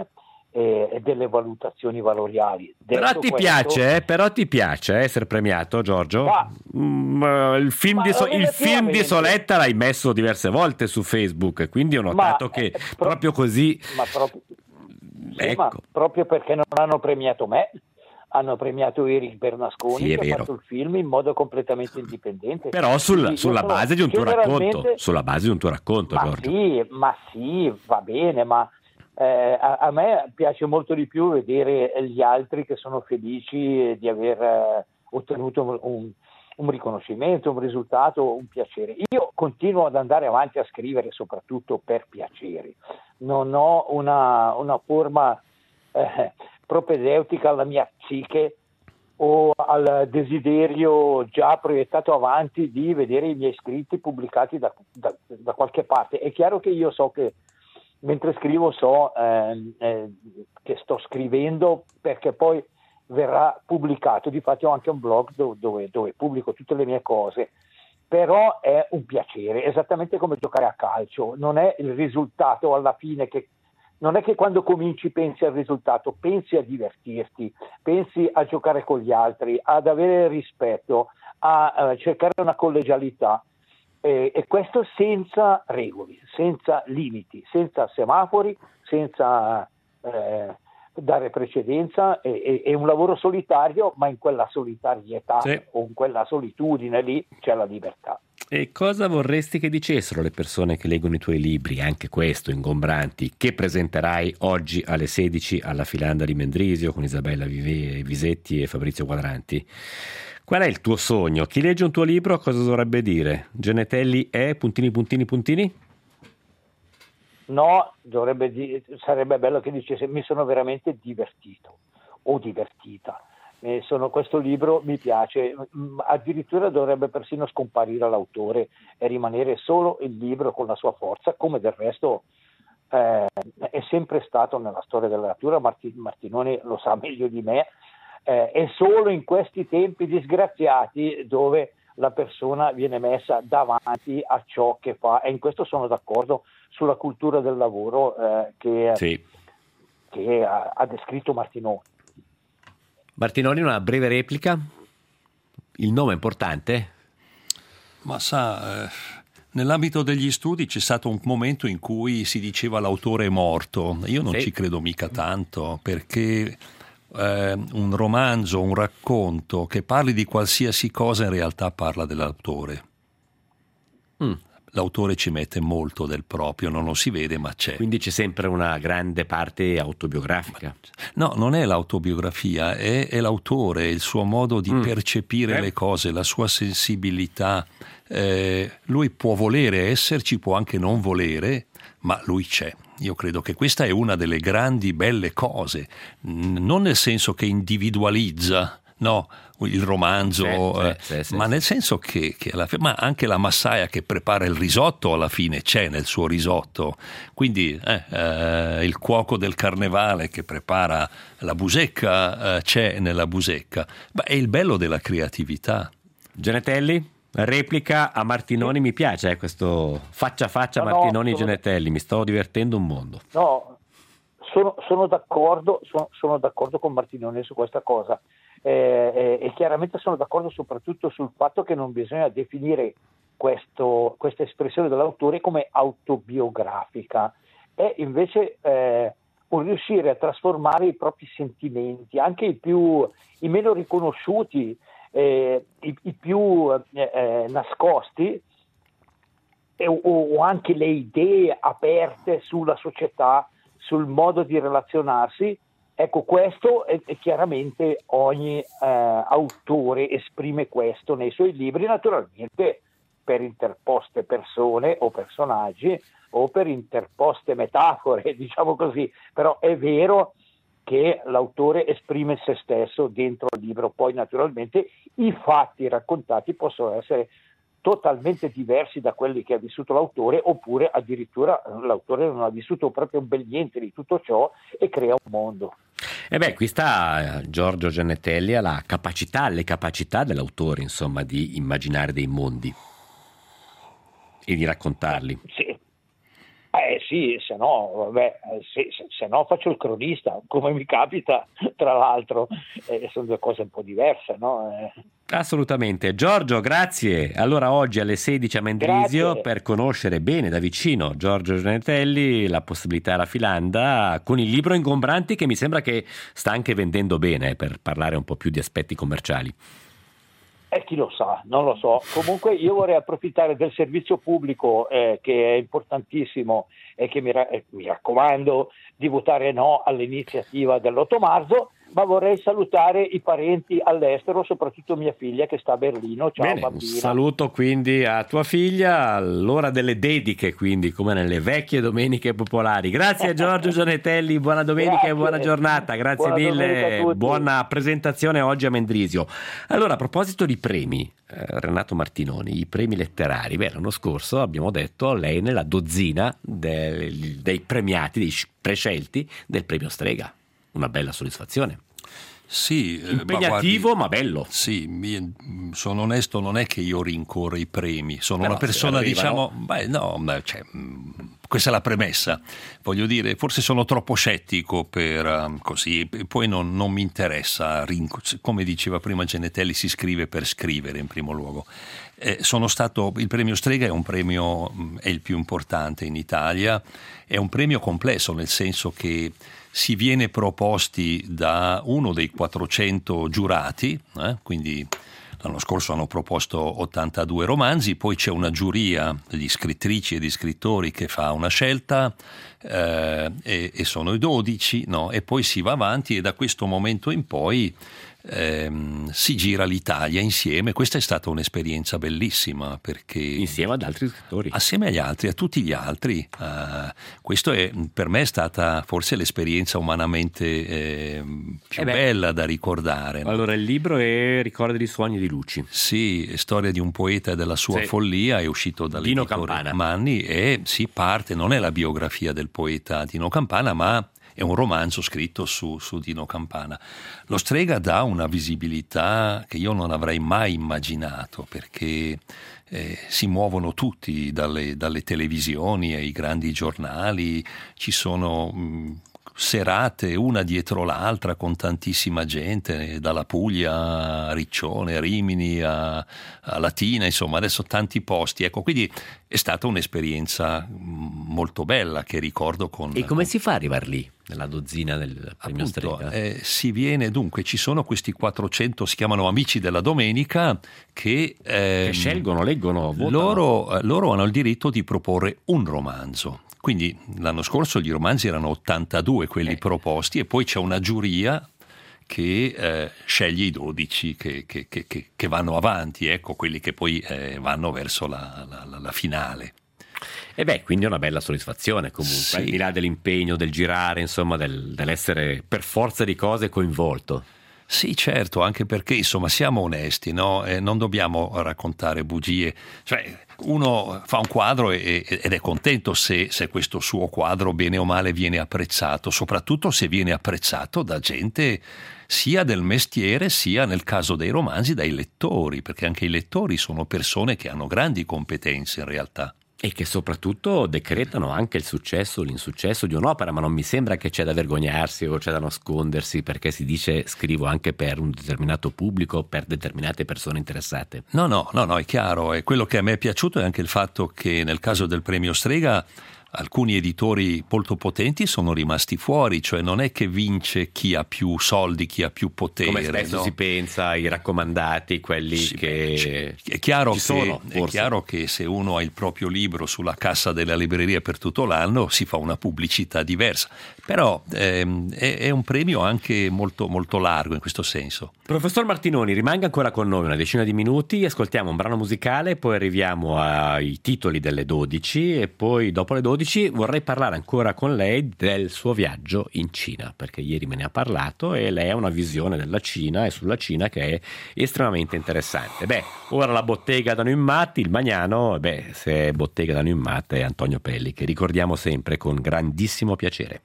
e, e delle valutazioni valoriali. Però Detto ti questo, piace, eh? Però ti piace eh, essere premiato, Giorgio? Ma- Mm, il film, ma di, So- il film di relativamente- Soletta l'hai messo diverse volte su Facebook, e quindi ho notato Ma, che eh, pro- proprio così... ma proprio, sì, ma Ecco. proprio perché non hanno premiato me, hanno premiato Eric Bernasconi, Sì, è che vero. ha fatto il film in modo completamente indipendente. Però sul- Quindi io sulla sono base di un tuo racconto, generalmente- sulla base di un tuo racconto, ma Giorgio. sì, ma sì, va bene, ma eh, a, a me piace molto di più vedere gli altri che sono felici di aver eh, ottenuto un, un- un riconoscimento, un risultato, un piacere. Io continuo ad andare avanti a scrivere soprattutto per piacere. Non ho una, una forma eh, propedeutica alla mia psiche o al desiderio già proiettato avanti di vedere i miei scritti pubblicati da, da- da qualche parte. È chiaro che io so che mentre scrivo so ehm, eh, che sto scrivendo perché poi verrà pubblicato. Difatti ho anche un blog dove, dove, dove pubblico tutte le mie cose, però è un piacere, esattamente come giocare a calcio. Non è il risultato alla fine che non è che quando cominci pensi al risultato, pensi a divertirti, pensi a giocare con gli altri, ad avere rispetto, a eh, cercare una collegialità, eh, e questo senza regole, senza limiti, senza semafori, senza eh, dare precedenza. È, è- è un lavoro solitario, ma in quella solitarietà Sì. o in quella solitudine lì c'è la libertà. E cosa vorresti che dicessero le persone che leggono i tuoi libri, anche questo, ingombranti, che presenterai oggi alle sedici alla Filanda di Mendrisio con Isabella Vive- Visetti e Fabrizio Quadranti? Qual è il tuo sogno? Chi legge un tuo libro cosa dovrebbe dire? Genetelli è puntini puntini puntini? No, dovrebbe di- sarebbe bello che dicesse mi sono veramente divertito o divertita. Eh, sono- questo libro mi piace. Mm, addirittura dovrebbe persino scomparire l'autore e rimanere solo il libro con la sua forza, come del resto eh, è sempre stato nella storia della natura. Marti- Martinoni lo sa meglio di me. Eh, è solo in questi tempi disgraziati dove la persona viene messa davanti a ciò che fa, e in questo sono d'accordo sulla cultura del lavoro eh, che, Sì. che ha, ha descritto Martinoni. Martinoni, una breve replica? Il nome è importante? Ma sa, eh, nell'ambito degli studi c'è stato un momento in cui si diceva l'autore è morto. Io non Sì. ci credo mica tanto, perché eh, un romanzo, un racconto che parli di qualsiasi cosa in realtà parla dell'autore. Mm. L'autore ci mette molto del proprio, non lo si vede, ma c'è. Quindi c'è sempre una grande parte autobiografica. No, non è l'autobiografia, è, è l'autore, il suo modo di Mm. percepire Eh. le cose, la sua sensibilità. Eh, lui può volere esserci, può anche non volere, ma lui c'è. Io credo che questa è una delle grandi belle cose, N- non nel senso che individualizza, no, il romanzo, Sì, eh, sì, sì, sì, ma sì. nel senso che, che alla fi- ma anche la massaia che prepara il risotto alla fine c'è nel suo risotto, quindi eh, eh, il cuoco del carnevale che prepara la busecca eh, c'è nella busecca. Ma è il bello della creatività. Genetelli? Replica a Martinoni, mi piace eh, questo faccia a faccia No, no, Martinoni sono- Genetelli, mi sto divertendo un mondo. No, sono, sono d'accordo, sono, sono d'accordo con Martinoni su questa cosa. Eh, eh, e chiaramente sono d'accordo soprattutto sul fatto che non bisogna definire questo, questa espressione dell'autore come autobiografica, è invece eh, un riuscire a trasformare i propri sentimenti, anche i più i meno riconosciuti, eh, i, i più eh, eh, nascosti, e, o, o anche le idee aperte sulla società, sul modo di relazionarsi. Ecco, questo è, è chiaramente ogni eh, autore esprime questo nei suoi libri, naturalmente per interposte persone o personaggi o per interposte metafore, diciamo così, però è vero che l'autore esprime se stesso dentro il libro. Poi naturalmente i fatti raccontati possono essere totalmente diversi da quelli che ha vissuto l'autore, oppure addirittura l'autore non ha vissuto proprio un bel niente di tutto ciò e crea un mondo. E beh, qui sta eh, Giorgio Genetelli alla capacità, alle capacità dell'autore, insomma, di immaginare dei mondi e di raccontarli. Sì. Eh sì, se no, vabbè, se, se, se no faccio il cronista, come mi capita, tra l'altro, eh, sono due cose un po' diverse, no? Eh. Assolutamente. Giorgio, grazie. Allora oggi alle sedici a Mendrisio, Grazie. per conoscere bene da vicino Giorgio Gianetelli, la possibilità alla Filanda, con il libro Ingombranti, che mi sembra che sta anche vendendo bene, per parlare un po' più di aspetti commerciali. E chi lo sa, non lo so. Comunque io vorrei approfittare del servizio pubblico eh, che è importantissimo e che mi, ra- eh, mi raccomando di votare no all'iniziativa dell'otto marzo, ma vorrei salutare i parenti all'estero, soprattutto mia figlia che sta a Berlino. Ciao Bene, bambina. un saluto quindi a tua figlia, all'ora delle dediche, quindi come nelle vecchie domeniche popolari. Grazie a Giorgio Gianetelli, buona domenica Grazie. e buona giornata, grazie Buona domenica a mille, tutti. buona presentazione oggi a Mendrisio. Allora, a proposito di premi, eh, Renato Martinoni, i premi letterari, beh, l'anno scorso abbiamo detto lei nella dozzina del- dei premiati, dei prescelti del premio Strega. Una bella soddisfazione. Sì, eh, Impegnativo, ma, ma bello. Sì, mi- sono onesto, non è che io rincorro i premi, sono Però una persona, se arrivano- diciamo, beh, no, ma, cioè, mh, questa è la premessa. Voglio dire, forse sono troppo scettico per um, così, e poi non, non mi interessa, rinc- come diceva prima Gianetelli, si scrive per scrivere in primo luogo. Eh, sono stato, il premio Strega è un premio, mh, è il più importante in Italia, è un premio complesso nel senso che si viene proposti da uno dei quattrocento giurati, eh, quindi l'anno scorso hanno proposto ottantadue romanzi, poi c'è una giuria di scrittrici e di scrittori che fa una scelta eh, e, e sono i dodici, no? E poi si va avanti e da questo momento in poi ehm, si gira l'Italia insieme. Questa è stata un'esperienza bellissima perché Insieme ad altri scrittori. assieme agli altri, a tutti gli altri, eh, questo è per me è stata forse l'esperienza umanamente eh, più Eh beh. bella da ricordare, no? Allora, il libro è Ricordi di suoni di Luci. Sì, è storia di un poeta e della sua Sì. follia, è uscito Dino dall'editore Campana. Manni e si parte, non è la biografia del poeta Dino Campana, ma è un romanzo scritto su, su Dino Campana. Lo Strega dà una visibilità che io non avrei mai immaginato, perché eh, si muovono tutti, dalle, dalle televisioni ai grandi giornali, ci sono mh, serate una dietro l'altra con tantissima gente, dalla Puglia a Riccione, a Rimini, a, a Latina, insomma adesso tanti posti, ecco, quindi è stata un'esperienza molto bella che ricordo con... E come si fa ad arrivare lì, nella dozzina del premio Appunto, Strega? eh, si viene dunque, ci sono questi quattrocento, si chiamano Amici della Domenica, che, Che ehm, scelgono, leggono, votano. loro, loro hanno il diritto di proporre un romanzo. Quindi l'anno scorso gli romanzi erano ottantadue quelli Eh. proposti e poi c'è una giuria che eh, sceglie i dodici che, che, che, che- che vanno avanti, ecco, quelli che poi eh, vanno verso la, la- la- la finale. E beh, quindi è una bella soddisfazione comunque, Sì. al di là dell'impegno, del girare, insomma, del- dell'essere per forza di cose coinvolto. Sì, certo, anche perché insomma siamo onesti, no? Eh, non dobbiamo raccontare bugie. Cioè, uno fa un quadro e- e- ed è contento se, se questo suo quadro, bene o male, viene apprezzato, soprattutto se viene apprezzato da gente sia del mestiere, sia nel caso dei romanzi dai lettori, perché anche i lettori sono persone che hanno grandi competenze in realtà. E che soprattutto decretano anche il successo o l'insuccesso di un'opera, ma non mi sembra che c'è da vergognarsi o c'è da nascondersi, perché si dice scrivo anche per un determinato pubblico, per determinate persone interessate. No, no, no, no, è chiaro. E quello che a me è piaciuto è anche il fatto che nel caso del premio Strega alcuni editori molto potenti sono rimasti fuori, cioè non è che vince chi ha più soldi, chi ha più potere. Come spesso no? si pensa, i raccomandati, quelli Sì, che beh, è chiaro, ci che, sono, è forse. chiaro che se uno ha il proprio libro sulla cassa della libreria per tutto l'anno si fa una pubblicità diversa, però ehm, è, è un premio anche molto, molto largo in questo senso. Professor Martinoni, rimanga ancora con noi una decina di minuti, ascoltiamo un brano musicale, poi arriviamo ai titoli delle dodici e poi dopo le dodici vorrei parlare ancora con lei del suo viaggio in Cina, perché ieri me ne ha parlato e lei ha una visione della Cina e sulla Cina che è estremamente interessante. Beh, ora la bottega da Nuimmat, il Magnano, beh, se è bottega da Nuimmat è Antonio Pelli, che ricordiamo sempre con grandissimo piacere.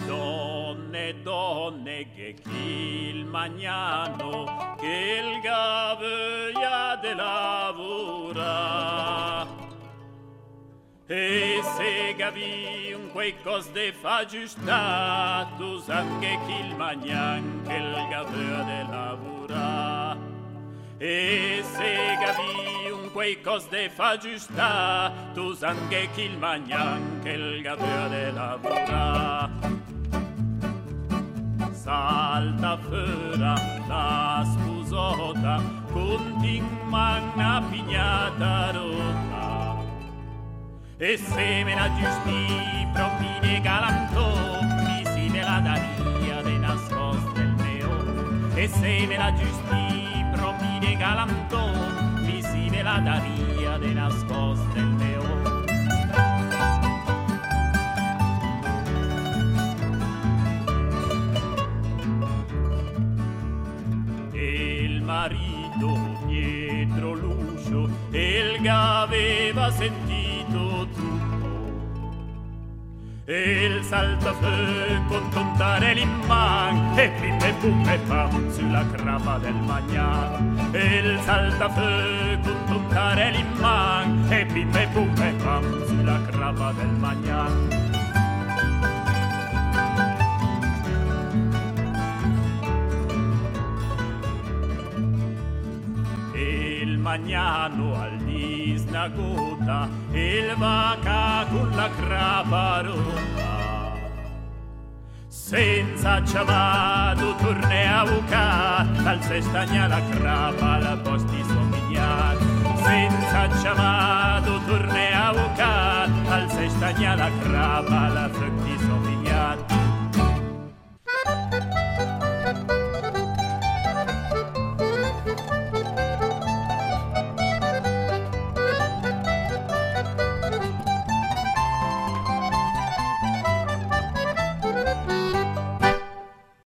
Donne, donne, che chi il Magnano, che il gaveglia de lavora. E se gavi un quei cos de fa giustato, sangue chi il magnan che il gavea de lavora. E se gavi un quei cos de fa giustato, sangue chi il magnan che il gavea de lavora. Salta fora la spusota, continua una pignata rotta. E se me la giusti propine galantò, mi si me la daria de nascosto del meo. E se me la giusti propine galantò, mi si me la daria de nascosto del meo. E il marito dietro l'uscio, il aveva sentito tutto. E il saltafeu con tontare l'imman, e pim e pum e pam sulla crapa del magnan. E il saltafeu con tontare l'imman, e pim e pum e pam sulla crapa del magnan. Magnano al disnagota, il vaca con la crapa rotta. Senza ciavado torne a bucar, al sestagna la crapa la posti somigliar. Senza ciavado torne a bucar, al sestagna la crapa la frutti somigliar.